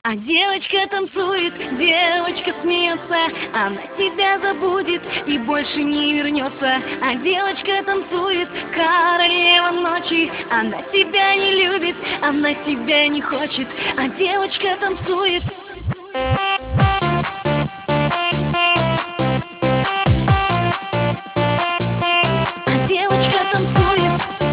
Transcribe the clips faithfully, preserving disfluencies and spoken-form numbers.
А девочка танцует, девочка смеется, она себя забудет и больше не вернется. А девочка танцует, королева ночи, она себя не любит, она себя не хочет. А девочка танцует. А девочка танцует.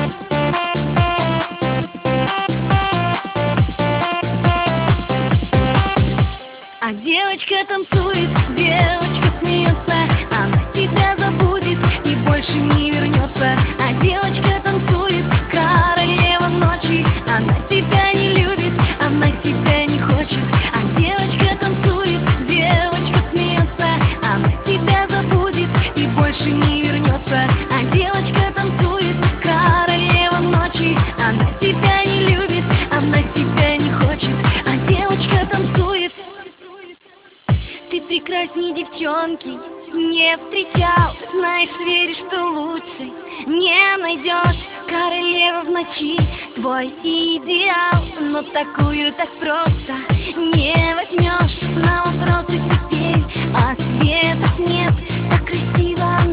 А девочка танцует, девочка смеется, она себя забудет и больше не вернется. А девочка танцует, королева ночи, она себя не любит, она себя не хочет. А девочка танцует, девочка смеется, она себя забудет и больше не вернется. А девочка танцует, королева ночи, она себя не любит, она себя не хочет. А девочка танцует. Ты прекрасней девчонки не встречал, знаешь, веришь, что лучше не найдешь. Королева в ночи, твой идеал, но такую так просто не возьмешь. На вопросы теперь ответов нет, так красиво